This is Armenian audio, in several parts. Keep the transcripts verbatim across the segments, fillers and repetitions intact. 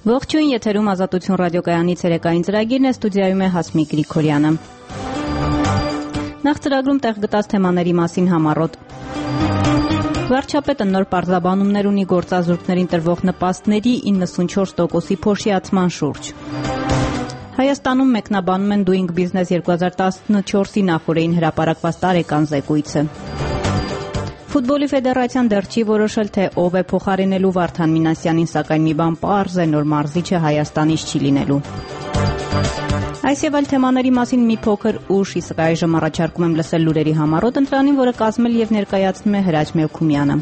Ողջույն, եթերում Ազատություն ռադիոկայանի ցերեկային ծրագիրն է, ստուդիայում է Հասմիկ Գրիգորյանը։ Նախ ծրագրում տեղ գտած թեմաների մասին համառոտ։ Վարչապետը նոր պարզաբանումներ ունի գործազուրկներին տրվող նպաստների իննսունչորս տոկոսի փոշիացման շուրջ։ Հայաստանում մեկնաբանում են Doing Business երկու հազար տասնչորսի նախօրեին հրապարակված տարեկան զեկույցը։ Ֆուտբոլի ֆեդերացիան դեռ չի որոշել, թե ով է փոխարինելու Վարդան Մինասյանին, սակայն մի բան պարզ է, նոր մարզիչը Հայաստանից չի լինելու։ Այս եւ այլ թեմաների մասին մի փոքր ուշ, իսկ այժմ առաջարկում եմ լսել լուրերի համառոտ ընտրանին, որը կազմել եւ ներկայացնում է Հրաչ Մելքումյանը։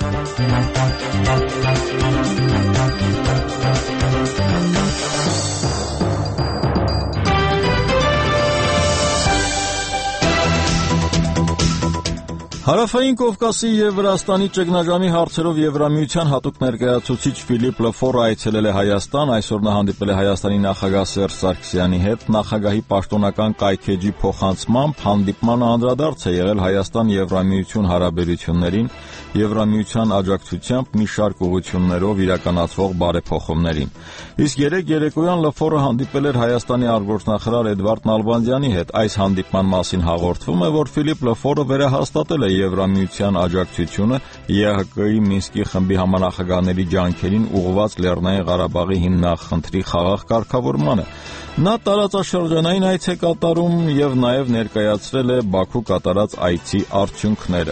Հարավային Կովկասի եւ Վրաստանի ճգնաժամի հարցերով Եվրամիության հատուկ ներկայացուցիչ Ֆիլիպ Լեֆորը այցելել է Հայաստան, այսօր նա հանդիպել է Հայաստանի նախագահ Սերժ Սարգսյանի հետ, նախագահի պաշտոնական կայքեջի փոխանցմամբ հանդիպմանը անդրադարձ է եղել Հայաստան-Եվրամիություն հարաբերություններին, Եվրամիության աջակցությամբ մի շարք ուղղություններով իրականացվող բարեփոխումներին։ Իսկ երեկ երեկոյան Լեֆորը հանդիպել էր Հայաստանի արտգործնախարար Էդվարդ Նալբանդյանի հետ, այս հանդիպման մասին հաղորդվում է, որ Ֆիլիպ Լեֆորը վերահաստատել է Եվրամիության աջակցությունը ԵՀԿ-ի Մինսկի խմբի համանախագահների ջանքերին ուղղված Լեռնային Ղարաբաղի հիմնախնդրի խաղաղ կարգավորմանը։ Նա տարածաշրջանային այց է կատարում եւ նաեւ ներկայացրել է Բաքու կատարած այցի արդյունքները։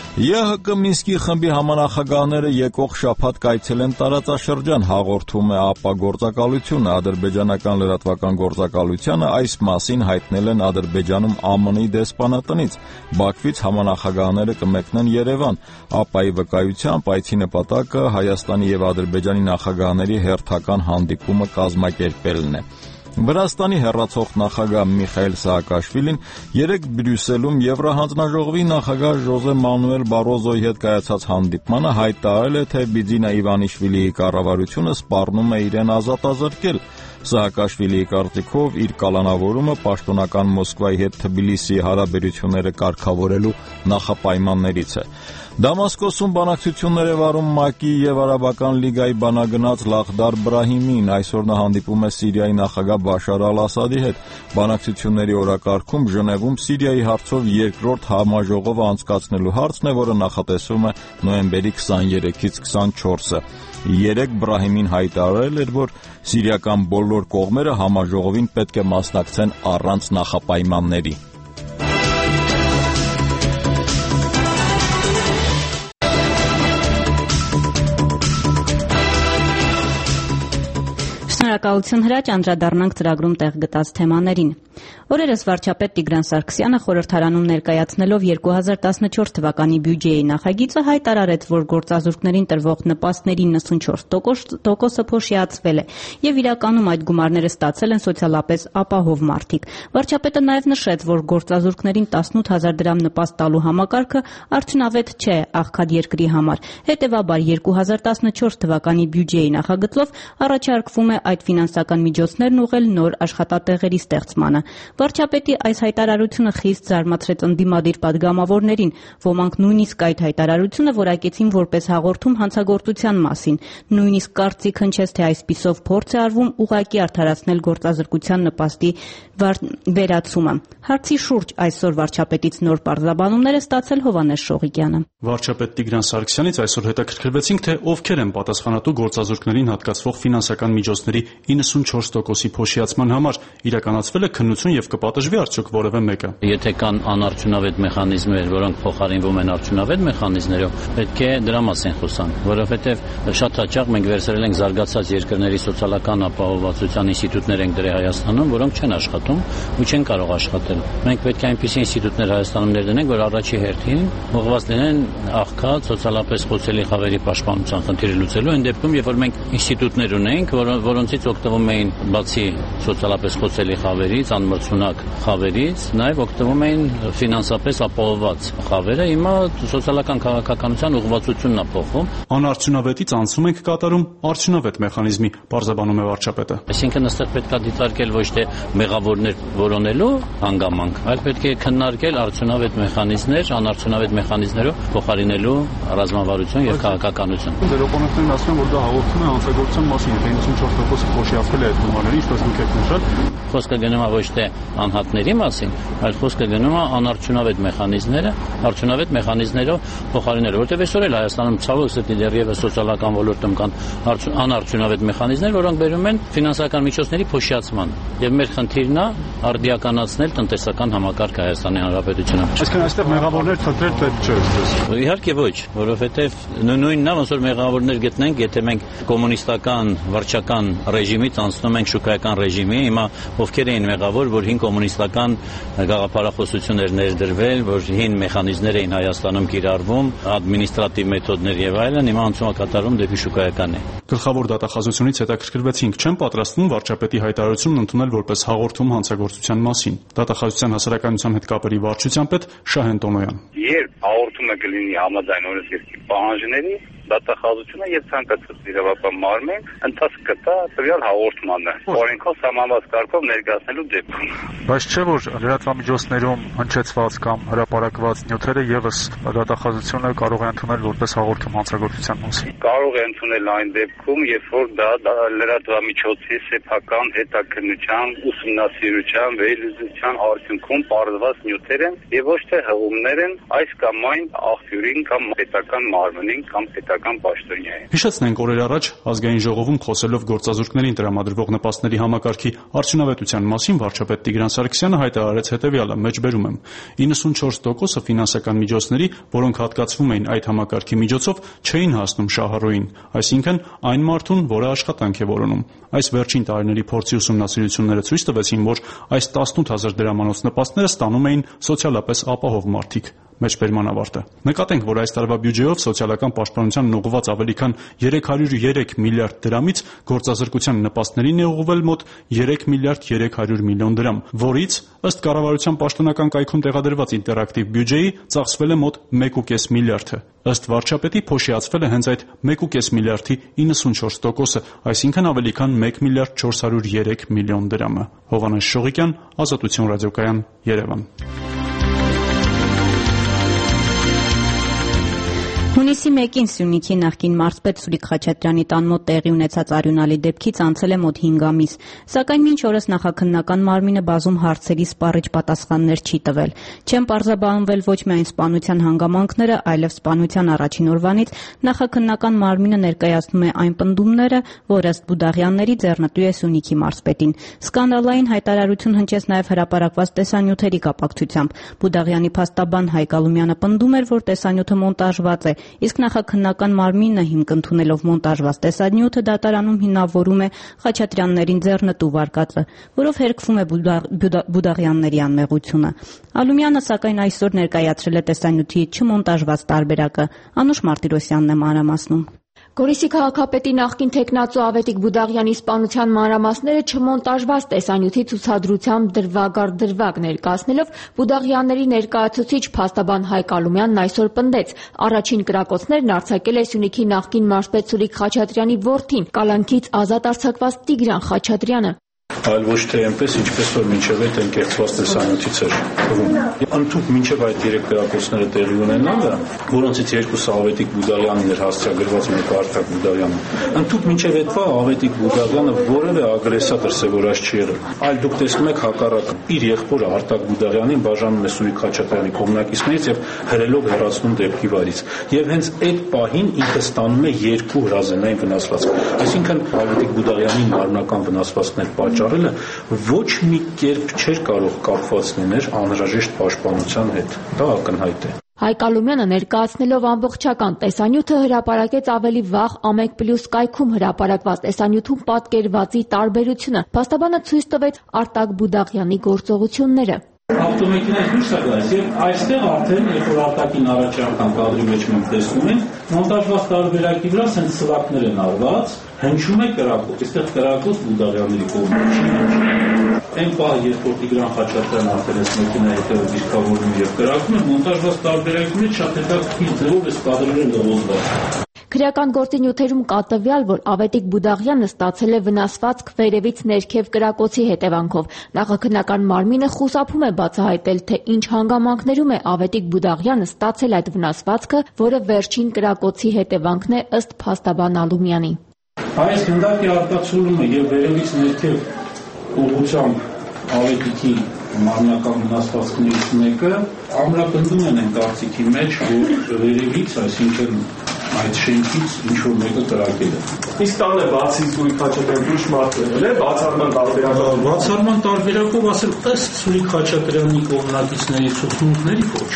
ԵՀԿ Մինսկի խմբի համանախագահները եկող շաբաթ կայցելեն տարածաշրջան, հաղորդում է ԱՊԱ գործակալությունը, ադրբեջանական լրատվական գործակալությանը այս մասին հայտնել են Ադրբեջանում ԱՄՆ-ի դեսպանատնից։ Բաքվից համանախագահները կմեկնեն Երևան։ ԱՊԱ-ի վկայությամբ այցի նպատակը Հայաստանի եւ Ադրբեջանի նախագահների հերթական հանդիպումը կազմակերպելն է։ Վրաստանի հեռացող նախագահ Միխայիլ Սահակաշվիլին երեկ Բրյուսելում Եվրահանձնաժողովի նախագահ Ժոզե Մանուել Բարոզոյի հետ կայացած հանդիպմանը հայտարարել է, թե Բիձինա Իվանիշվիլիի կառավարությունը սպառնում է իրեն ազատազրկել։ Սահակաշվիլիի կարծիքով իր կալանավորումը պաշտոնական Մոսկվայի հետ Թբիլիսիի հարաբերությունները կարգավորելու նախապայմաններից է։ Դամասկոսում բանակցություններ է վարում ՄԱԿ-ի եւ Արաբական լիգայի բանագնաց Լախդար Բրահիմին, այսօր նա հանդիպում է Սիրիայի նախագահ Բաշար Ալ-Ասադի հետ։ Բանակցությունների օրակարգում Ժնևում Սիրիայի հարցով երկրորդ համաժողովը անցկացնելու հարցն է, որը նախատեսվում է նոյեմբերի քսաներեքից քսանչորսը։ Երեկ Բրահիմին հայտարարել էր, որ սիրիական բոլոր կողմերը համաժողովին պետք է մասնակցեն առանց նախապայմանների։ Շնորհակալություն Հրաչ, անդրադառնանք ծրագրում տեղ գտած թեմաներին։ Օրերս վարչապետ Տիգրան Սարգսյանը խորհրդարանում ներկայացնելով երկու հազար տասնչորս թվականի բյուջեի նախագիծը հայտարարեց, որ գործազուրկներին տրվող նպաստների իննսունչորս տոկոսը փոշիացվել է եւ իրականում այդ գումարները ստացել են սոցիալապես ապահով մարդիկ։ Վարչապետը նաեւ նշեց, որ գործազուրկներին տասնութ հազար դրամ նպաստ տալու համակարգը արդյունավետ չէ աղքատ երկրի համար։ Հետևաբար երկու հազար տասնչորս թվականի բյուջեի նախագծով առաջարկվում է այդ ֆինանսական միջոցներն ուղղել նոր աշխատատեղերի ստեղծմանը։ Վարչապետի այս հայտարարությունը խիստ զարմացրեց ընդդիմադիր պատգամավորներին, ոմանք նույնիսկ այդ հայտարարությունը որակեցին որպես հաղորդում հանցագործության մասին, նույնիսկ կարծիք հնչեց, թե այսպիսով փորձ է արվում ուղղակի արդարացնել գործազրկության նպաստի վերացումը։ Հարցի շուրջ այսօր վարչապետից նոր պարզաբանումներ է ստացել Հովհաննես Շողիկյանը։ Վարչապետ Տիգրան Սարգսյանից այսօր հետաքրքրվեցինք, թե ովքեր են պատասխանատու գործազուրկներին հատկացվող ֆինանսական միջոցների իննսունչորս տոկոսի փոշիացման համար, իրականացվել է քննություն եւ կպատժվի արդյոք որևէ մեկը։ Եթե կան անարդյունավետ մեխանիզմներ, որոնք փոխարինվում են արդյունավետ մեխանիզմներով, պետք է դրա մասին խոսանք, որովհետեւ շատ հաճախ մենք վերցրել ենք զարգացած երկրների սոցիալական ապահովվածության ինստիտուտներ ենք դրել Հայաստանում, որոնք չեն աշխատում ու չեն կարող աշխատել։ Մենք պետք է այնպիսի ինստիտուտներ Հայաստանում ներդնենք, որ առաջի հերթին ուղղված լինեն աղքատ, սոցիալապես խոցելի խավերի պաշտպանության խնդիրը լուծելու, այն դեպքում, երբ որ մենք ինստիտուտներ ունենք, որոնցից դրանից օգտվում էին բացի սոցիալապես խոցելի խավերից, անմրցունակ խավերից, նաև օգտվում էին ֆինանսապես ապահովված խավերը։ Հիմա սոցիալական քաղաքականության ուղղվածությունն է փոխում։ Անարդյունավետից անցում ենք կատարում արդյունավետ մեխանիզմի, բարձրաբանում է վարչապետը։ Այսինքն ըստեղ պետք է դիտարկել ոչ թե մեղավորներ որոնելու հանգամանք, այլ պետք է քննարկել արդյունավետ մեխանիզմներ, անարդյունավետ մեխանիզմներով փոխարինելու ռազմավարություն եւ քաղաքականություն։ Ձեր օպոնենտներն ասում են, որ դա հաղորդում է հանցագործության մասին, եթե իննսունչորս տոկոսը փոշիացվել է այդ գումարների, ինչպես դուք եք նշել։ Խոսքը գնում է ոչ թե անհատների մասին, այլ խոսքը գնում է անարդյունավետ մեխանիզմները, արդյունավետ մեխանիզմներով փոխարինելու, որտեղ այսօր էլ Հայաստանում ցավոք սրտի դեռևս սոցիալական ոլորտում կան անարդյունավետ մեխանիզմներ, որոնք բերում են ֆինանսական միջոցների փոշիացման։ Եվ մեր խնդիրն է արդիականացնել տնտեսական համակարգը Հայաստանի Հանրապետությունում։ Այսինքն այստեղ մեղավորներ թրթել պետք չէ։ Իհարկե ոչ, որովհետև նույնն է, ոնց որ մեղավորներ գտնենք, եթե մենք կոմունիստական վարչական ռեժիմից անցնում ենք շուկայական ռեժիմի, հիմա ովքեր էին մեղավոր, որ հին կոմունիստական գաղափարախոսություններ ներդրվել, որ հին մեխանիզմներ էին Հայաստանում կիրառվում, ադմինիստրատիվ մեթոդներ եւ այլն, հիմա անցում է կատարում դեպի շուկայական է։ Գլխավոր դատախազությունից հետաքրքրվեցինք, չեն պատրաստվում վարչապետի հայտարարությունն ընդունել որպես հաղորդում հանցագործության մասին։ Դատախազության հասարակայնության հետ կապերի վարչության պետ Շահեն Տոնոյան։ Երբ հաղորդումը կլինի համաձայն օրենսգրքի պահանջների, դատախազությունը եւ ցանկացած իրավապահ մարմին ընթացք կտա տվյալ հաղորդմանը օրենքով սահմանված կարգով ներկայացնելու դեպքում։ Բայց չէ որ լրատվամիջոցներում հնչեցված կամ հրապարակված նյութերը եւս դատախազությունը կարող է ընդունել որպես հաղորդում հանցագործության մասին։ Կարող է ընդունել այն դեպքում, երբ որ դա լրատվամիջոցի սեփական հետաքննության, ուսումնասիրության, վերլուծության արդյունքում պարզված նյութեր են եւ ոչ թե հղումներ են այս կամ այն աղբյուրին կամ պետական մարմնին կամ պետական պաշտոնյային։ Հիշեցնենք, օրեր առաջ ազգային ժողովում խոսելով գործազուրկներին տրամադրվող նպաստների համակարգի արդյունավետության մասին վարչապետ Տիգրան Սարգսյանը հայտարարեց հետևյալը, մեջբերում եմ. իննսունչորս տոկոսը ֆինանսական միջոցների, որոնք հատկացվում էին այդ համակարգի միջոցով, չէին հասնում շահառուին, այսինքն այն մարդուն, որը աշխատանք է որոնում։ Այս վերջին տարիների փորձի ուսումնասիրությունները ցույց տվեցին, որ այս տասնութ հազար դրամանոց նպաստները ստանում էին սոցիալապես ապահով մարդիկ։ Մեջբերման ավարտը։ Նկատենք, որ այս տարվա բյուջեով սոցիալական պաշտպանությանն ուղղված ավելի քան երեք հարյուր երեք միլիարդ դրամից գործազրկության նպաստներին է ուղղվել մոտ երեք միլիարդ երեք հարյուր միլիոն դրամ, որից ըստ կառավարության պաշտոնական կայքում տեղադրված ինտերակտիվ բյուջեի ծախսվել է մոտ մեկ ու կես միլիարդը։ Ըստ վարչապետի փոշիացվել է հենց այդ մեկ ու կես միլիարդի իննսունչորս տոկոսը, այսինքն ավելի քան մեկ միլիարդ չորս հարյուր երեք միլիոն դրամը։ Հովհաննես Շողիկյան, Ազատություն ռադիոկայան, Երևան։ Հունիսի մեկին Սյունիքի նախկին մարզպետ Սուրիկ Խաչատրյանի տան մոտ տեղի ունեցած արյունալի դեպքից անցել է մոտ հինգ ամիս, սակայն մինչ օրս նախաքննական մարմինը բազում հարցերի սպառիչ պատասխաններ չի տվել։ Չեն պարզաբանվել ոչ միայն սպանության հանգամանքները, այլև սպանության առաջին օրվանից նախաքննական մարմինը ներկայացնում է այն պնդումները, որ ըստ Բուդաղյանների ձեռնտու է Սյունիքի մարզպետին։ Սկանդալային հայտարարություն հնչեց նաև հրապարակված տեսանյութերի կապակցությամբ։ Բուդաղյանի փաստաբան Հայկ Ալումյանը պնդում էր, որ տեսանյութը մոնտաժված է, իսկ նախաքննական մարմինը հիմք ընդունելով մոնտաժված տեսանյութը դատարանում հիմնավորում է Խաչատրյաններին ձեռնտու վարկածը, որով հերքվում է Բուդաղյանների անմեղությունը։ Ալումյանը սակայն այսօր ներկայացրել է տեսանյութի չմոնտաժված տարբերակը։ Անուշ Մարտիրոսյանն է մանրամասնում։ Գորիսի քաղաքապետի նախկին թեկնածու Ավետիք Բուդաղյանի սպանության մանրամասները չմոնտաժված տեսանյութի ցուցադրությամբ դրվագ-առ-դրվագ ներկայացնելով Բուդաղյանների ներկայացուցիչ փաստաբան Հայկ Ալումյանն այսօր պնդեց, առաջին կրակոցներն արձակել է Սյունիքի նախկին մարզպետ Սուրիկ Խաչատրյանի որդին, կալանքից ազատ արձակված Տիգրան Խաչատրյանը։ Այլ ոչ թե այնպես, ինչպես որ մինչև այդ ընկերծված տեսանյութից էր թվում։ Ընդհանուր մինչև այդ երեք կրակոցները տեղի ունենալը, որոնցից երկուսը Ավետիք Բուդաղյանն էր հասցեագրված, մեկը Արտակ Բուդաղյանը։ Ընդհանուր մինչև այդվա Ավետիք Բուդաղյանը որևէ ագրեսիա դրսևորած չի եղել։ Այլ դուք տեսնում եք հակառակ իր եղբորը Արտակ Բուդաղյանին բաժանում է Սուրիկ Խաչատրյանի կողմնակիցներից եւ հրելով հեռացնում դեպքի վայրից։ Եվ հենց այդ պահին ինքը ստանում է երկու հրազենային վնասվածք։ Այսինքն Ավետիք Բուդաղյանի մարմնական վնասվածքներ պատճառելը ոչ մի կերպ չէր կարող կապված լինել անհրաժեշտ պաշտպանության հետ։ Դա ակնհայտ է։ Հայկ Ալումյանը ներկայացնելով ամբողջական տեսանյութը հրապարակեց ավելի վաղ Ամեկ Պլյուս կայքում հրապարակված տեսանյութում պատկերվածի տարբերությունը։ Փաստաբանը ցույց տվեց Արտակ Բուդաղյանի գործողությունները։ Ավտոմեքենայից դուրս է գալիս եւ այստեղ արդեն երբ որ արտաքին առաջարկան կադրի մեջ մենք տեսնում ենք մոնտաժված տարբերակի վրա սենց սլակներ են արված, հնչում է կրակոց, այստեղ կրակոց Բուդաղյանների կողմից չի հնչում։ Այն պահը, երբ որ Տիգրան Խաչատրյանն արդեն այս մեքենայի հետևը դիրքավորում եւ կրակում է, մոնտաժված տարբերակի մեջ շատ հետաքրքիր ձևով այս կադրերը լողոզված։ Քրեական գործի նյութերում կա տվյալ, որ Ավետիք Բուդաղյանը ստացել է վնասվածք վերևից ներքև կրակոցի հետևանքով։ Նախաքննական մարմինը խուսափում է բացահայտել, թե ինչ հանգամանքներում է Ավետիք Բուդաղյանը ստացել այդ վնասվածքը, որը վերջին կրակոցի հետևանքն է ըստ փաստաբան Ալումյանի։ Այս գնդակի արտացոլումը եւ վերևից ներքև ուղղությամբ Ավետիքի մարմնական վնասվածքներից մեկը ամրապնդում են այն կարծիքի մեջ, որ վերևից, այսինքն այդ շենքից ինչ-որ մեկը կրակել է։ Իսկ տանը բացի Սուրիկ Խաչատրյանի ուրիշ մարդ է, բացառման տարբերակով։ Բացառման տարբերակով ասել ըստ Սուրիկ Խաչատրյանի կողմնակիցների ցուցմունքների ոչ։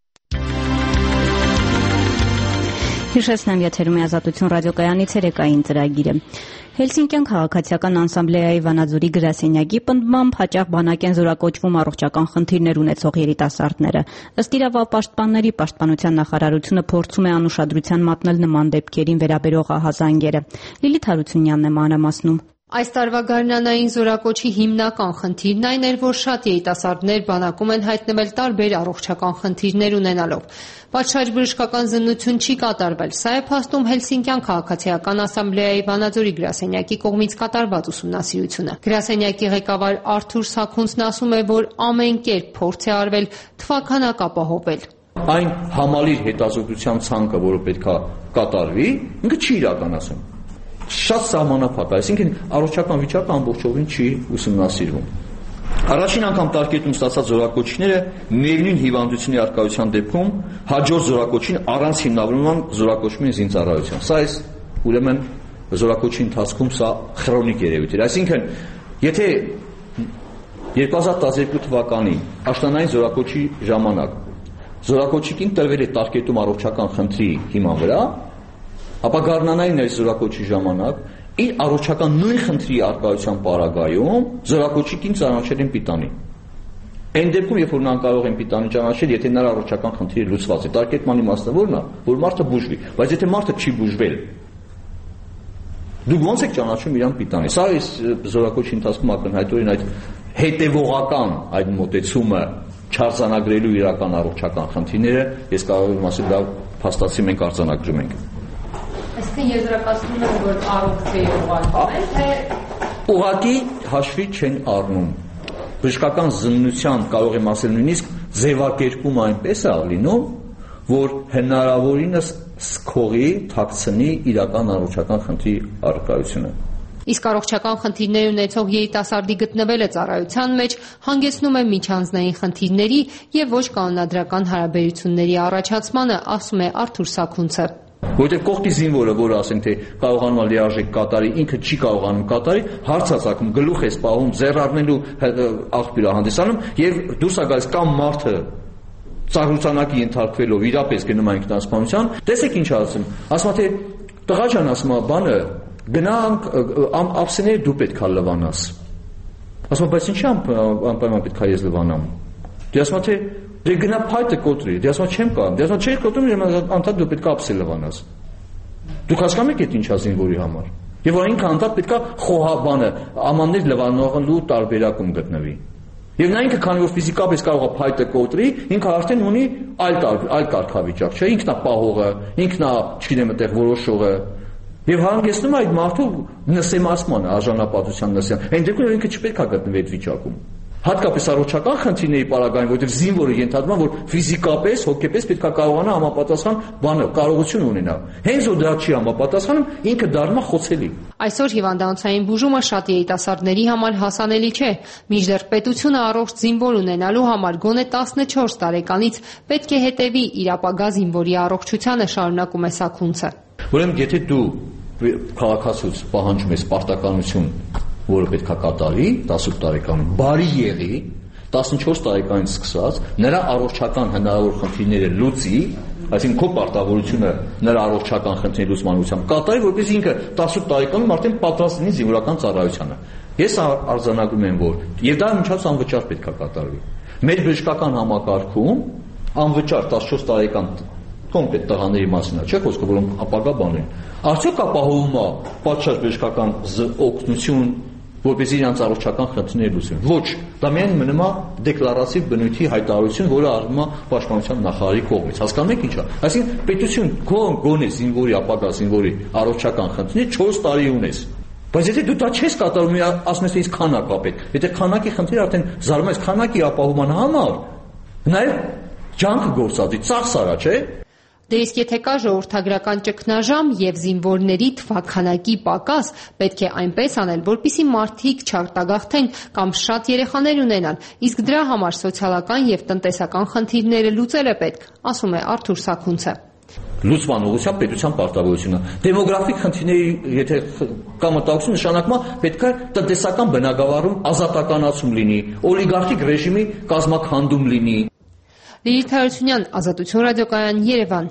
Հիշեցնեմ, եթերում է Ազատություն ռադիոկայանի ցերեկային ծրագիրը։ Հելսինկյան քաղաքացիական անսամբլեայի Վանաձորի գրասենյակի պնդմամբ հաճախ բանակ են զորակոչվում առողջական խնդիրներ ունեցող երիտասարդները։ Ըստ իրավապաշտպանների պաշտպանության նախարարությունը փորձում է անուշադրության մատնել նման դեպքերին վերաբերող ահազանգերը։ Լիլիթ Հարությունյանն է մանրամասնում։ Այս տարվա գարնանային զորակոչի հիմնական խնդիրն այն էր, որ շատ երիտասարդներ բանակում են հայտնվել տարբեր առողջական խնդիրներ ունենալով։ Պատշաճ բժշկական զննություն չի կատարվել։ Սա է փաստում Հելսինկյան քաղաքացիական ասամբլեայի Վանաձորի գրասենյակի կողմից կատարված ուսումնասիրությունը։ Գրասենյակի ղեկավար Արթուր Սաքունցն ասում է, որ ամեն կերպ փորձ է արվել թվաքանակ ապահովել։ Այն համալիր հետազոտության ցանկը, որը պետք է կատարվի, ինքը չի իրականացում։ Շատ սահմանափակ, այսինքն առողջական վիճակը ամբողջովին չի ուսումնասիրվում։ Առաջին անգամ տարկետում ստացած զորակոչիները ներնույն հիվանդությունների առկայության դեպքում հաջորդ զորակոչին առանց հիմնավորման զորակոչում են զինծառայության։ Սա այս ուրեմն զորակոչի ընթացքում սա քրոնիկ երևույթ էր։ Այսինքն, եթե երկու հազար տասներկու թվականի աշնանային զորակոչի ժամանակ զորակոչիկին տրվել է տարկետում առողջական խնդրի հիման վրա, ապա գարնանային այս զորակոչի ժամանակ իր առողջական նույն խնդրի առկայության պարագայում զորակոչիկին ճանաչել են պիտանի։ Այն դեպքում, երբ որ նրան կարող են պիտանի ճանաչել, եթե նրա առողջական խնդիրը լուծված է, տարկետման իմաստը որն է, որ մարդը բուժվի, բայց եթե մարդը չի բուժվել, դուք ո՞նց եք ճանաչում իրան պիտանի։ Սա այս զորակոչի ընթացքում ակնհայտորեն այդ հետևողական այդ մոտեցումը չարձանագրելու իրական առողջական խնդիրները, ես կարող եմ ասել, դա փաստացի մենք արձանագրում ենք։ Այսինքն եզրակացնում են, որ առողջի ուղղակի են, թե ուղղակի հաշվի չեն առնում։ Բժշկական զննության կարող եմ ասել նույնիսկ ձևակերպում այնպես է լինում, որ հնարավորինս սկողի, թաքցնի իրական առողջական խնդրի առկայությունը։ Իսկ առողջական խնդիրներ ունեցող երիտասարդի գտնվելը ծառայության մեջ հանգեցնում է միջանձնային խնդիրների եւ ոչ կանոնադրական հարաբերությունների առաջացմանը, ասում է Արթուր Սաքունցը։ Որտեղ կողքի զինվորը, որը ասենք թե կարողանում է լիարժեք կատարի, ինքը չի կարողանում կատարի, հարցածակում գլուխ է սպառում, ձեռ առնելու աղբյուր է հանդիսանում եւ դուրս է գալիս կամ մարդը ծառայությունակի ենթարկվելով իրապես գնում է ինքնասպանության։ Տեսեք ինչ ասում։ Ասում թե տղա ջան, ասում բանը գնանք ապսեները դու պետք է լվանաս։ Ասում բայց ինչի անպայման պետք է ես լվանամ։ Դե ասում թե դե գնա փայտը կոտրի, դե ասում չեմ կարող, դե ասում չէ կոտրում, անդադ դու պետք է ապսել լվանաս։ Դուք հասկանում եք այդ ինչա զինվորի համար։ Եվ որ ինքը անդադ պետք է խոհաբանը ամաններ լվանողելու տարբերակում գտնվի։ Եվ նա ինքը քանի որ ֆիզիկապես կարող է փայտը կոտրի, ինքը արդեն ունի այլ այլ կարգավիճակ, չէ՞, ինքն է պահողը, ինքն է, չգիտեմ, այդտեղ որոշողը։ Եվ հանգեցնում այդ մարդու նսեմացման, արժանապատվության նսեմ։ Այն դեպքում ինքը չպետք է գտնվի այդ վիճակում։ Հատկապես առողջական խնդիրների պարագային, որտեղ զինվորը ենթադրվում է, որ ֆիզիկապես, հոգեպես պետք է կարողանա համապատասխան բանը, կարողություն ունենա։ Հենց որ դա չի համապատասխանում, ինքը դառնում է խոցելի։ Այսօր հիվանդանոցային բուժումը շատ երիտասարդների համար հասանելի չէ։ Մինչդեռ պետությունը առողջ զինվոր ունենալու համար գոնե տասնչորս տարեկանից պետք է հետևի իր ապագա զինվորի առողջությանը, շարունակում է Սաքունցը։ Ուրեմն, եթե դու քաղաքացուց պահանջում ես պարտականություն, որը պետք է կատարի տասնութ տարեկանում, բարի եղի, տասնչորս տարեկանից սկսած, նրա առողջական հնարավոր խնդիրները լուծի, այսինքն քո պարտավորությունը նրա առողջական խնդիրների լուծման ուղղությամբ կատարի, որպեսզի ինքը տասնութ տարեկանում արդեն պատրաստ լինի զինվորական ծառայությանը։ Ես արձանագրում եմ, որ եւ դա մինչև անվճար պետք է կատարվի։ Մեր բժշկական համակարգում անվճար տասնչորս տարեկան կոնկրետ տղաների մասին է, չէ՞ խոսքը, որոնք ապագա բան են։ Արդյոք ապահովում է պատշաճ բժշկական օգնություն, որպեսզի իրանց առողջական խնդիրները լուծեն։ Ոչ, դա միայն մնում է դեկլարատիվ բնույթի հայտարարություն, որը արվում է պաշտպանության նախարարի կողմից։ Հասկանում եք ինչ է։ Այսինքն պետություն գոնե զինվորի ապագա զինվորի առողջական խնդիրները չորս տարի ունես։ Բայց եթե դու դա չես կատարում, ասում ես ինձ քանակ է պետք։ Եթե քանակի խնդիր արդեն զարում ես քանակի ապահովման համար, նաև ջանք գործածի, ծախսարա, չէ՞։ Դե իսկ եթե կա ժողովրդագրական ճգնաժամ եւ զինվորների թվաքանակի պակաս, պետք է այնպես անել, որպեսզի մարդիկ չարտագաղթեն կամ շատ երեխաներ ունենան, իսկ դրա համար սոցիալական եւ տնտեսական խնդիրները լուծելը պետք, ասում է Արթուր Սաքունցը։ Լուծման ուղղությամբ պետության պարտավորությունը։ Դեմոգրաֆիկ խնդիրների եթե կա մտահոգություն, նշանակում է պետք է տնտեսական բնագավառում ազատականացում լինի, օլիգարխիկ ռեժիմի կազմաքանդում լինի։ Լիլիթ Հարությունյան, Ազատություն ռադիոկայան, Երևան։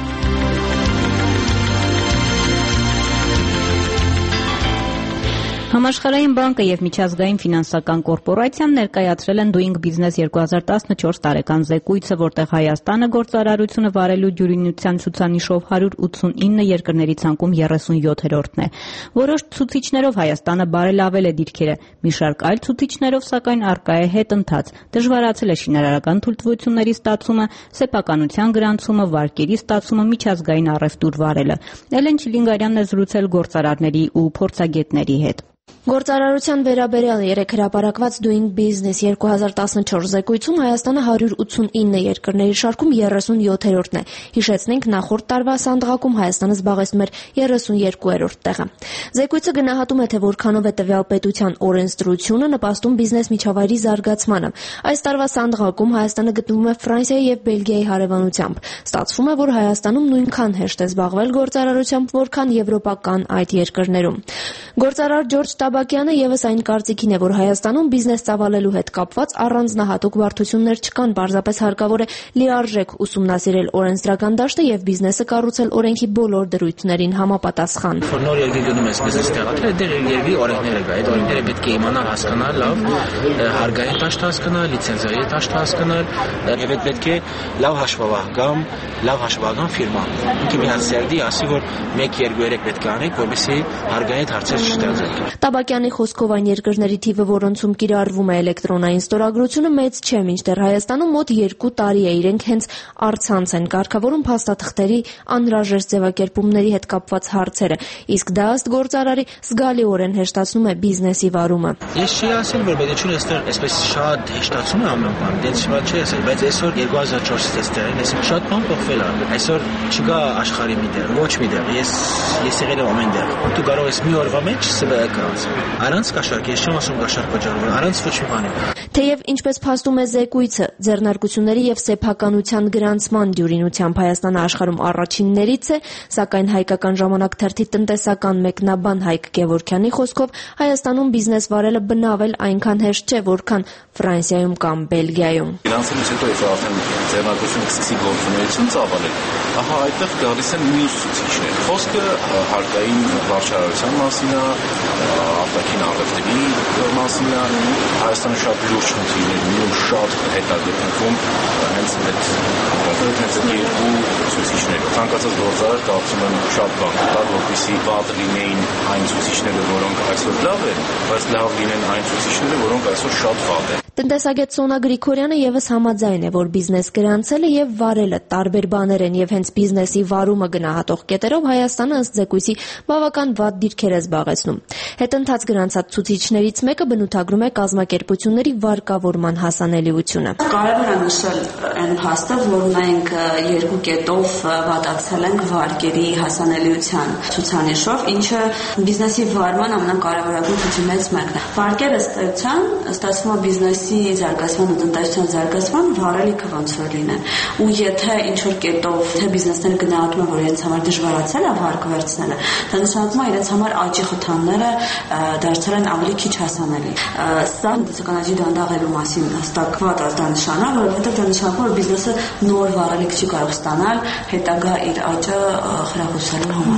Համաշխարհային բանկը եւ միջազգային ֆինանսական կորպորացիան ներկայացրել են Doing Business երկու հազար տասնչորս տարեկան զեկույցը, որտեղ Հայաստանը գործարարությունը վարելու դյուրինության ցուցանիշով հարյուր ութսունինը երկրների ցանկում երեսունյոթերորդն է։ Որոշ ցուցիչներով Հայաստանը բարելավել է դիրքերը, մի շարք այլ ցուցիչներով սակայն առկա է հետընթաց։ Դժվարացել է շինարարական թույլտվությունների ստացումը, սեփականության գրանցումը, վարկերի ստացումը, միջազգային առևտուր վարելը։ Էլեն Չիլինգարյանն է զրուցել գործարարների ու փորձագետների հետ։ Գործարարության վերաբերյալ երեք հրապարակված Doing Business երկու հազար տասնչորս զեկույցում Հայաստանը հարյուր ութսունինը երկրների շարքում երեսունյոթերորդն է։ Հիշեցնենք, նախորդ տարվա սանդղակում Հայաստանը զբաղեցնում էր երեսունյոթերորդ տեղը։ Զեկույցը գնահատում է, թե որքանով է տվյալ պետության օրենսդրությունը նպաստում բիզնես միջավայրի զարգացմանը։ Այս տարվա սանդղակում Հայաստանը գտնվում է Ֆրանսիայի եւ Բելգիայի հարևանությամբ։ Ստացվում է, որ Հայաստանում նույնքան հեշտ է զբաղվել գործարարությամբ, որքան եվրոպական այդ երկրներում։ Գործարար Ջորջ Տաբակյանը եւս այն կարծիքին է, որ Հայաստանում բիզնես ծավալելու հետ կապված առանձնահատուկ բարդություններ չկան, պարզապես հարկավոր է լիարժեք ուսումնասիրել օրենսդրական դաշտը եւ բիզնեսը կառուցել օրենքի բոլոր դրույթներին համապատասխան։ Նոր երկիր գնում ես բիզնես տեղադրել, դեր երկրի օրենքները կա, այդ օրենքները պետք է իմանալ, հասկանալ, լավ հարկային դաշտ հասկանալ, լիցենզիայի դաշտ հասկանալ, եւ այդ պետք է լավ հաշվառական, լավ հաշվառական ֆիրմա։ Ինքը մի հատ սերդի ասի, որ մեկ երկու երեք պետք է անեք, որպեսզի հարկային հարցեր չստեղծեք։ Տաբակյանի խոսքով այն երկրների թիվը, որոնցում կիրառվում է էլեկտրոնային ստորագրությունը, մեծ չէ, մինչդեռ Հայաստանում մոտ երկու տարի է իրենք հենց առցանց են կարգավորում փաստաթղթերի անհրաժեշտ ձևակերպումների հետ կապված հարցերը, իսկ դա ըստ գործարարի զգալիորեն հեշտացնում է բիզնեսի վարումը։ Ես չի ասել, որ պետությունը այստեղ այսպես շատ հեշտացում է ամեն բան, դից շատ չի ասել, բայց այսօր երկու հազար չորսից այստեղին այս շատ բան փոխվել է։ Այսօր չկա աշխարհի մի տեղ, ոչ մի տեղ։ Ես ես եղել եմ ամեն տեղ։ Դու կարող ես մի օրվա մեջ սվեկած։ Առանց կաշառք, ես չեմ ասում կաշառք վճարել, առանց ոչ մի բանի։ Թեև ինչպես փաստում է զեկույցը, ձեռնարկությունների եւ սեփականության գրանցման դյուրինությամբ Հայաստանը աշխարհում առաջիններից է, սակայն հայկական ժամանակ թերթի տնտեսական մեկնաբան Հայկ Գևորգյանի խոսքով Հայաստանում բիզնես վարելը բնավել այնքան հեշտ չէ, որքան Ֆրանսիայում կամ Բելգիայում։ Ֆինանսից հետո ես արդեն ձեռնարկությունը սկսի գործունեություն ծավալել, ահա այդտեղ գալիս են մյուս ցուցիչներ։ Խոսքը հարկային վարչարարության մասին է, արտաքին առևտրի մասին է, Հայաստանը շատ լուրջ խնդիրներ ունի, շատ հետագծվում հենց այդ կոնկրետ հենց երկու ցուցիչները։ Ցանկացած գործարար կարծում եմ շատ բան կտա, որպեսզի վատ լինեին այն ցուցիչները, որոնք այսօր լավ են, բայց լավ լինեն այն ցուցիչները, որոնք այսօր շատ վատ են։ Տնտեսագետ Սոնա Գրիգորյանը եւս համաձայն է, որ բիզնես գրանցելը եւ վարելը տարբեր բաներ են եւ հենց բիզնեսի վարումը գնահատող կետերով Հայաստանը ըստ զեկույցի բավական վատ դիրքեր է զբաղեցնում։ Հետընթաց գրանցած ցուցիչներից մեկը բնութագրում է կազմակերպությունների վարկավորման հասանելիությունը։ Կարևոր է նշել այն փաստը, որ մենք երկու կետով վատացել ենք վարկերի հասանելիության ցուցանիշով, ինչը բիզնեսի վարման ամենակարևորագույն խնդիրներից մեկն է։ Վարկերը ստացան, ստացվում է բիզնեսի զարգացման ու տնտեսության զարգացման վարելիքը ոնց որ լինեն։ Ու եթե ինչ որ կետով թե բիզնեսները գնահատում են, որ իրենց համար դժվարացել է վարկը վերցնելը, դա նշանակում է իրենց համար աճի խթանները դարձել են ավելի քիչ հասանելի։ Սա տնտեսական աճի դանդաղելու մասին հստակված ազդանշան է, որովհետև դա նշանակում է, որ բիզնեսը նոր վարելիք չի կարող ստանալ հետագա իր աճը խրախուսելու համար։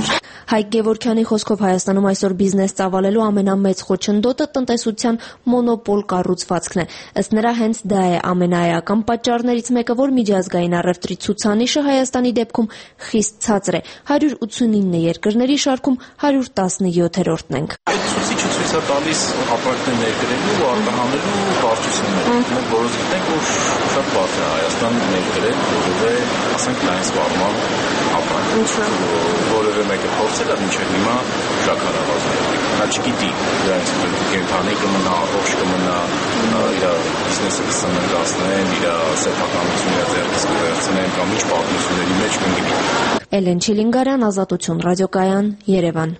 Հայկ Գևորգյանի խոսքով Հայաստանում այսօր բիզնես ծավալելու ամենամեծ խոչընդոտը տնտեսության մոնոպոլ կառուցվածքն է։ Ըստ նրա հենց դա է ամենաէական պատճառներից մեկը, որ միջազգային առևտրի ցուցանիշը Հայաստանի դեպքում խիստ ցածր է։ հարյուր ութսունինը երկրների շարքում հարյուր տասնյոթերորդն ենք։ Այդ ցուցիչը ցույց է տալիս ապրանքներ ներկրելու ու արտահանելու բարդությունները։ Մենք որոշ գիտենք, որ շատ բարդ է Հայաստան ներկրել որևէ, ասենք, լայն սպառման ապրանք։ Որևէ մեկը փորձել է մինչև հիմա շաքարավազ ներկրել։ Նա չգիտի դրանից կենթանի կմնա, առողջ կմնա, իր բիզնեսը կսննդացնեն, իր սեփականությունը ձեռքից կվերցնեն կամ ինչ պատմությունների մեջ կընկնի։ Էլեն Չիլինգարյան, Ազատություն ռադիոկայան, Երևան։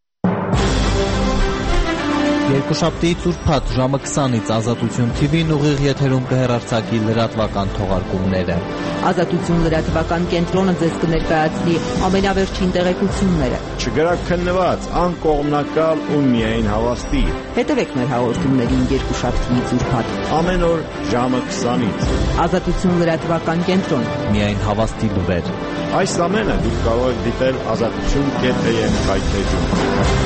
Երկուշաբթիից ուրբաթ ժամը քսանից Ազատություն թի վին ուղիղ եթերում կհեռարձակի լրատվական թողարկումները։ Ազատություն լրատվական կենտրոնը ձեզ կներկայացնի ամենավերջին տեղեկությունները։ Չգրակ քննված, անկողմնակալ ու միայն հավաստի։ Հետևեք մեր հաղորդումներին երկուշաբթիից ուրբաթ ամեն օր ժամը քսանից։ Ազատություն լրատվական կենտրոն։ Միայն հավաստի լուրեր։ Այս ամենը դուք կարող եք դիտել ազատություն կետ էն կայքեջում։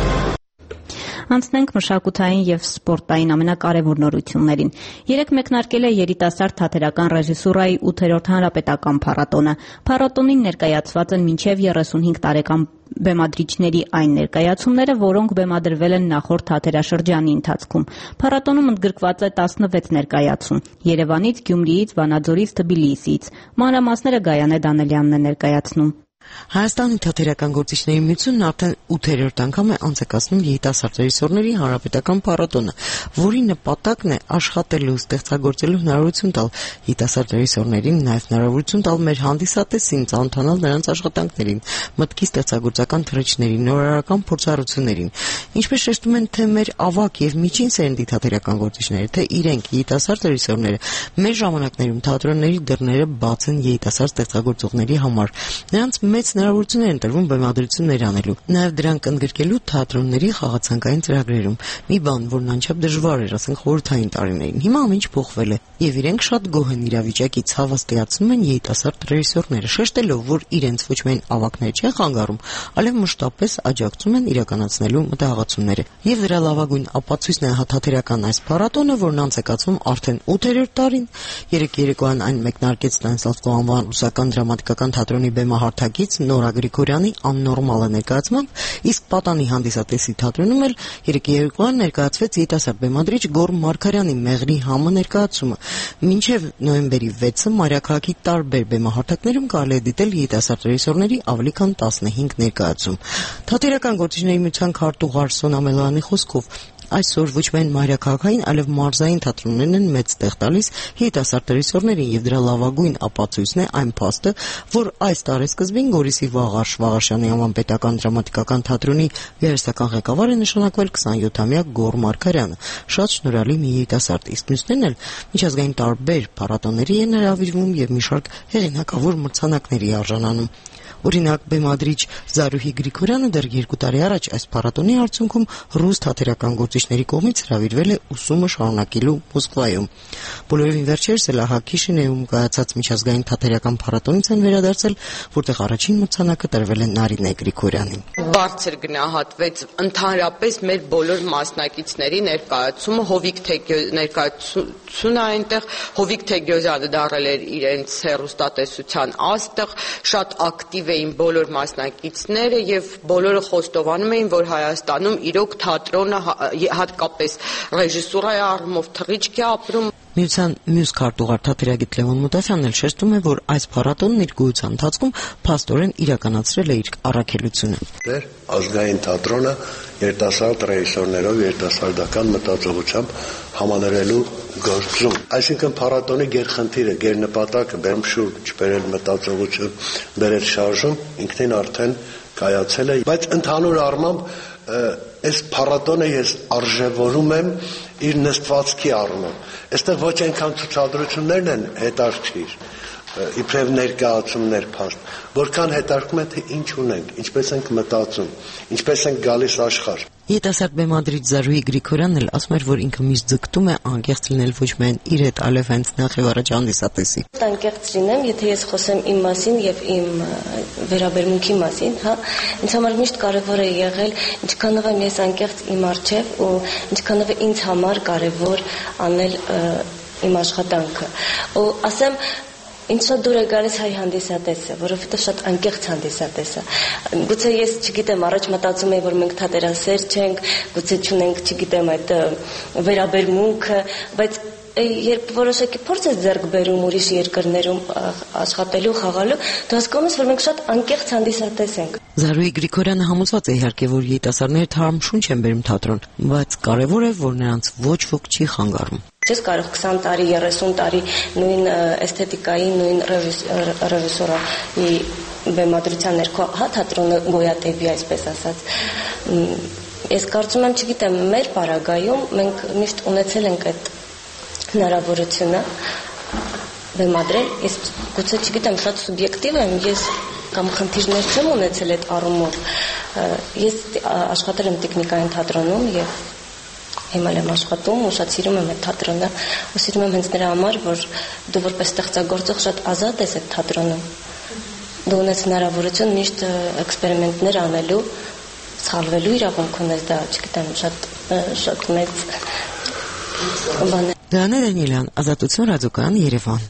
Անցնենք մշակութային եւ սպորտային ամենակարևոր նորություններին։ Երեք մեկնարկել է երիտասարդ թատերական ռեժիսուրայի ութերորդ հանրապետական փառատոնը։ Փառատոնին ներկայացված են մինչև երեսունհինգ տարեկան բեմադրիչների այն ներկայացումները, որոնք բեմադրվել են նախորդ թատերաշրջանի ընթացքում։ Փառատոնում ընդգրկված է տասնվեց ներկայացում՝ Երևանից, Գյումրիից, Վանաձորից, Թբիլիսիից։ Մանրամասները Գայանե Դանելյանն է ներկայացնում։ Հայաստանի թատերական գործիչների միությունն արդեն ութերորդ անգամ է անցկացնում երիտասարդ ռեժիսորների հանրապետական փառատոնը, որի նպատակն է աշխատելու, ստեղծագործելու հնարավորություն տալ երիտասարդ ռեժիսորներին, նաև հնարավորություն տալ մեր հանդիսատեսին ծանոթանալ նրանց աշխատանքներին, մտքի ստեղծագործական թռիչքներին, նորարարական փորձառություններին։ Ինչպես շեշտում են թե մեր ավագ եւ միջին սերնդի թատերական գործիչները, թե իրենք երիտասարդ ռեժիսորները, մեր ժամանակներում թատրոնների դռները բաց են երիտասարդ ստեղծագործողների համար։ Նրանց մեծ հնարավորություններ են տրվում բեմադրություններ անելու, նաև դրանք ընդգրկելու թատրոնների խաղացանկային ծրագրերում։ Մի բան, որն անչափ դժվար էր, ասենք խորհրդային տարիներին։ Հիմա ամեն ինչ փոխվել է, եւ իրենք շատ գոհ են իրավիճակից, հավաստիացնում են երիտասարդ ռեժիսորները, շեշտելով, որ իրենց ոչ միայն ավագներ չեն խանգարում, այլև մշտապես աջակցում են իրականացնելու մտահղացումները։ Եվ դրա լավագույն ապացույցն է թատերական այս փառատոնը, որն անցկացվում արդեն ութերորդ տարին։ Երեք երեկոյան այն մեկնարկեց Ստանիսլավսկու անվան ռուսական դրամատիկական թատրոնի բեմահարթակից Նորա Գրիգորյանի աննորմալ ներկայացմամբ, իսկ Պատանի հանդիսատեսի թատրոնում էլ երեք երեկոյան ներկայացվեց երիտասարդ բեմադրիչ Գոռ Մարգարյանի Մեղրի համը ներկայացումը։ Մինչև նոյեմբերի վեցը մայրաքաղաքի տարբեր բեմահարթակներում կարելի է դիտել երիտասարդ ռեժիսորների ավելի քան տասնհինգ ներկայացում։ Թատերական գործիչների միության քարտուղար Սոնա Մելոյանի խոսքով այսօր ոչ միայն մայրաքաղաքային, այլև մարզային թատրոններն են մեծ տեղ տալիս երիտասարդ ռեժիսորներին, եւ դրա լավագույն ապացույցն է այն փաստը, որ այս տարեսկզբին Գորիսի Վաղարշ Վաղարշյանի անվան պետական դրամատիկական թատրոնի երեսական ղեկավար է նշանակվել քսանյոթամյա Գոռ Մարգարյանը։ Շատ շնորհալի մի երիտասարդ, իսկ մյուսներն էլ միջազգային տարբեր փառատոների են հրավիրվում եւ մի շարք հեղինակավոր մրցանակների արժանանում։ Օրինակ, բեմադրիչ Զարուհի Գրիգորյանը դեռ երկու տարի առաջ այս փառատոնի արդյունքում ռուս թատերական գործիչների կողմից հրավիրվել է ուսումը շարունակելու Մոսկվայում։ Բոլորովին վերջերս էլ ահա Շինեում կայացած միջազգային թատերական փառատոնից են վերադարձել, որտեղ առաջին մրցանակը տրվել է Նարինե Գրիգորյանին։ Բարձր գնահատվեց ընդհանրապես մեր բոլոր մասնակիցների ներկայացումը, Հովիկ ներկայացությունը այնտեղ, Հովիկ Թեգյոզյանը դարել էր իրենց հեռուստատեսության աստղ, շատ ակտիվ էին բոլոր մասնակիցները եւ բոլորը խոստովանում էին, որ Հայաստանում իրոք թատրոնը, հատկապես ռեժիսուրայի առումով թռիչք է ապրում։ Միության մյուս քարտուղար թատերագիտ Լևոն Մուտաֆյանն էլ շեշտում է, որ այս փառատոնն իր գոյության ընթացքում փաստորեն իրականացրել է իր առաքելությունը։ Դեր ազգային թատրոնը երիտասարդ ռեժիսորներով երիտասարդական մտածողությամբ համաներելու գործում։ Այսինքն փառատոնի գերխնդիրը, գերնպատակը բերում շուրջ բերել մտածողություն, բերել շարժում ինքնին արդեն կայացել է, բայց ընդհանուր առմամբ այս փառատոնը ես արժևորում եմ իր նստվածքի առումով։ Այստեղ ոչ այնքան ցուցադրություններն են հետաքրքիր, իբրև ներկայացումներ փաստ, որքան հետաքրքրում է թե ինչ ունենք, ինչպես ենք մտածում, ինչպես ենք գալիս աշխարհ։ Երիտասարդ բեմադրիչ Զարուհի Գրիգորյանն էլ ասում էր, որ ինքը միշտ ձգտում է անկեղծ լինել ոչ միայն իր հետ, այլև հենց նախ եւ առաջ հանդիսատեսի։ Անկեղծ լինեմ, եթե ես խոսեմ իմ մասին եւ իմ վերաբերմունքի մասին, հա, ինձ համար միշտ կարեւոր է եղել ինչքանով եմ ես անկեղծ իմ առջեւ ու ինչքանով է ինձ համար կարեւոր անել իմ աշխատանքը։ Ու ասեմ Ինձ շատ դուր է գալիս հայ հանդիսատեսը, որովհետև շատ անկեղծ հանդիսատես է։ Գուցե ես, չգիտեմ, առաջ մտածում եի, որ մենք թատերասեր չենք, գուցե չունենք, չգիտեմ, այդ վերաբերմունքը, բայց երբ որոշակի փորձ ես ձեռք բերում ուրիշ երկրներում աշխատելու, խաղալու, դու հասկանում ես, որ մենք շատ անկեղծ հանդիսատես ենք։ Զարուհի Գրիգորյանը համոզված է իհարկե, որ երիտասարդները թարմ շունչ են բերում թատրոն, բայց կարևոր է, որ նրանց ոչ ոք չի խանգարում։ Չես կարող քսան տարի, երեսուն տարի նույն էսթետիկայի, նույն ռեժիսորի բեմադրության ներքո, հա, թատրոնը գոյատևի, այսպես ասած։ Ես կարծում եմ, չգիտեմ, մեր պարագայում մենք միշտ ունեցել ենք այդ հնարավորությունը բեմադրել։ Ես գուցե, չգիտեմ, շատ սուբյեկտիվ եմ, ես կամ խնդիրներ չեմ ունեցել այդ առումով։ Ես աշխատել եմ տեխնիկային թատրոնում եւ հիմա եմ աշխատում ու շատ սիրում եմ այդ թատրոնը ու սիրում եմ հենց նրա համար, որ դու որպես ստեղծագործող շատ ազատ ես այդ թատրոնում։ Դու ունես հնարավորություն միշտ էքսպերիմենտներ անելու, սխալվելու իրավունք ունես, դա, չգիտեմ, շատ շատ մեծ բան է։ Դանե Դանիելյան, Ազատություն ռադիոկայան, Երևան։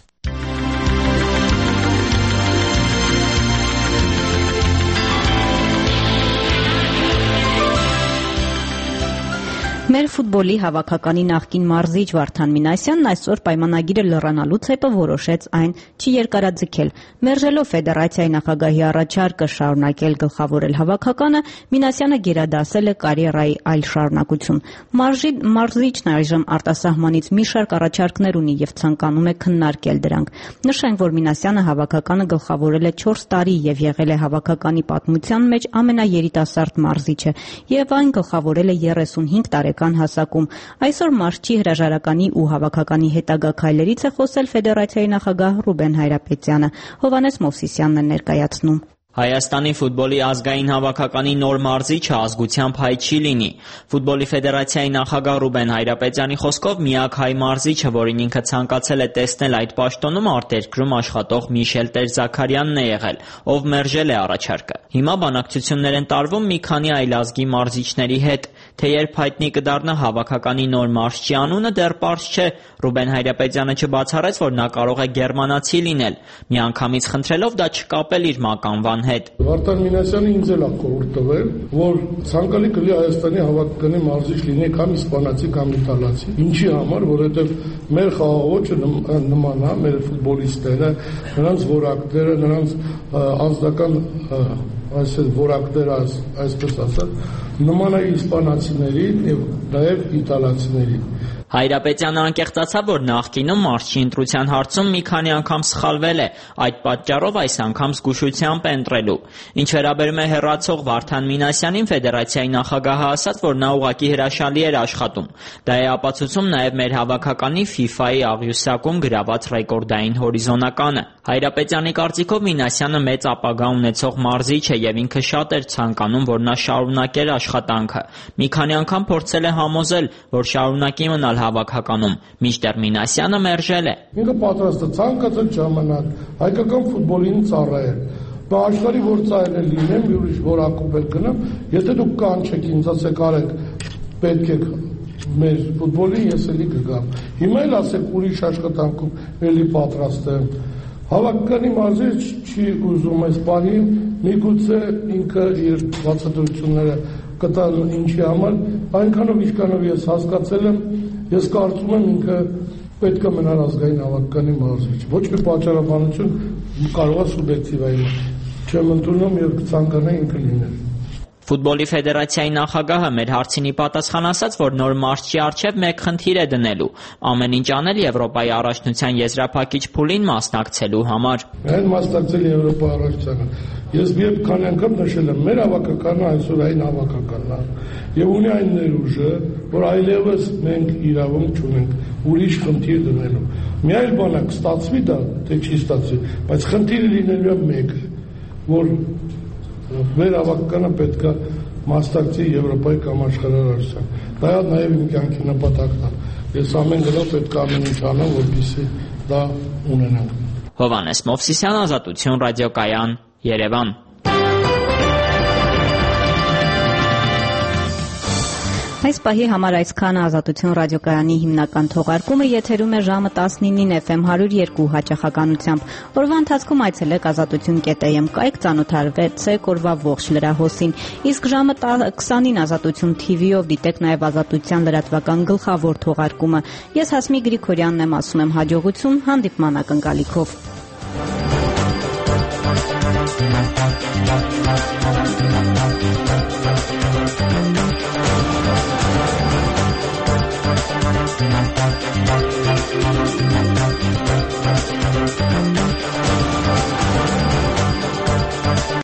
Մեր ֆուտբոլի հավաքականի նախկին մարզիչ Վարդան Մինասյանն այսօր պայմանագիրը լրանալուց հետո որոշեց այն չերկարաձգել։ Մերժելով ֆեդերացիայի նախագահի առաջարկը շարունակել գլխավորել հավաքականը, Մինասյանը գերադասել է կարիերայի այլ շարունակություն։ Մարզիչն այժմ արտասահմանից մի շարք առաջարկներ ունի եւ ցանկանում է քննարկել դրանք։ Նշենք, որ Մինասյանը հավաքականը գլխավորել է չորս տարի եւ եղել է հավաքականի պատմության մեջ ամենաերիտասարդ մարզիչը եւ այն գլխավորել է երեսունհինգ տարեկան հասակում։ Այսօր մարզչի հրաժարականի ու հավաքականի հետագա քայլերից է խոսել ֆեդերացիայի նախագահ Ռուբեն Հայրապետյանը։ Հովհաննես Մովսիսյանն է ներկայացնում։ Հայաստանի ֆուտբոլի ազգային հավաքականի նոր մարզիչը ազգությամբ հայ չի լինի։ Ֆուտբոլի ֆեդերացիայի նախագահ Ռուբեն Հայրապետյանի խոսքով միակ հայ մարզիչը, որին ինքը ցանկացել է տեսնել այդ պաշտոնում, արտերկրում աշխատող Միշել Տեր-Զաքարյանն է եղել, ով մերժել է առաջարկը։ Հիմա բանակցություններ են տարվում մի քանի այլազգի մարզիչների հետ, թե երբ հայտնի կդառնա հավաքականի նոր մարզչի անունը դեռ պարզ չէ։ Ռուբեն Հայրապետյանը չբացառեց, որ նա կարող է գերմանացի լինել, միանգամից խնդրելով դա չկապել իր մականվան հետ։ Վարդան Մինասյանը ինձ էլ ակորդ տվել, որ ցանկալի կլի Հայաստանի հավաքականի մարզիչ լինի կամ իսպանացի կամ իտալացի։ Ինչի համար, որովհետև մեր խաղաղոճը նման է, մեր ֆուտբոլիստները, նրանց որակները, նրանց անձնական այսպես որակները, այսպես ասած, նման է իսպանացիներին եւ նաեւ իտալացիներին։ Հայրապետյանը անկեղծացավ, որ նախկինում մարզչի ընտրության հարցում մի քանի անգամ սխալվել է, այդ պատճառով այս անգամ զգուշությամբ է ընտրելու։ Ինչ վերաբերում է հեռացող Վարդան Մինասյանին, ֆեդերացիայի նախագահը ասաց, որ նա ուղղակի հրաշալի էր աշխատում։ Դա է ապացուցում նաև մեր հավաքականի ֆիֆայի աղյուսակում գրաված ռեկորդային հորիզոնականը։ Հայրապետյանի կարծիքով Մինասյանը մեծ ապագա ունեցող մարզիչ է եւ ինքը շատ էր ցանկանում, որ նա շարունակեր աշխատանքը։ Մի քանի անգամ փորձել է համոզել, որ շարունակի մնալ հավաքականում, մինչդեռ Մինասյանը մերժել է։ Ինքը պատրաստ է ցանկացած ժամանակ հայկական ֆուտբոլին ծառայել։ Բա աշխարհի որ ծայրել լինեմ, ուրիշ որ ակումբել գնամ, եթե դուք կանչեք ինձ, ասեք արեք, պետք է մեր ֆուտբոլին ես էլի կգամ։ Հիմա էլ ասեք ուրիշ աշխատանքում էլի պատրաստ եմ։ Հավաքականի մարզիչ չի ուզում այս պահին, միգուցե ինքը իր բացատրությունները կտան ինչի համար, այնքանով ինչքանով ես հասկացել եմ, ես կարծում եմ ինքը պետք է մնալ ազգային հավաքականի մարզիչ։ Ոչ մի պատճառաբանություն կարող է սուբյեկտիվ է, չեմ ընդունում եւ կցանկանա ինքը լինել։ Ֆուտբոլի ֆեդերացիայի նախագահը մեր հարցին ի պատասխան ասաց, որ նոր մարզչի առջև մեկ խնդիր է դնելու՝ ամեն ինչ անել Եվրոպայի առաջնության եզրափակիչ փուլին մասնակցելու համար։ Այն մասնակցել Եվրոպայի առաջնությանը։ Ես մի քանի անգամ նշել եմ, մեր հավաքականը այսօր այն հավաքականն է, եւ ունի այն ներուժը, որ այլևս մենք իրավունք չունենք ուրիշ խնդիր դնելու։ Մի այլ բան է, կստացվի դա, թե չի ստացվի, բայց խնդիրը լինելու է մեկը, որ մեր հավաքականը պետք է մասնակցի Եվրոպայի կամ աշխարհի առաջնության։ Դա նաև իմ կյանքի նպատակն է։ Ես ամեն գնով պետք է ամեն ինչ անեմ, որպեսզի դա ունենանք։ Հովհաննես Մովսիսյան, Ազատություն ռադիոկայան, Երևան։ Այս պահի համար այսքան Ազատություն ռադիոկայանի հիմնական թողարկումը եթերում է ժամը տասնինին Էֆ Էմ հարյուր երկու հաճախականությամբ։ Օրվա ընթացքում այցելեք ազատություն կետ էյ էմ կայք, ծանոթարվեցեք օրվա ողջ լրահոսին։ Իսկ ժամը քսանին Ազատություն Թի Վի-ով դիտեք նաև Ազատության լրատվական գլխավոր թողարկումը։ Ես Հասմիկ Գրիգորյանն եմ, ասում եմ հաջողություն, հանդիպման ակնկալիքով։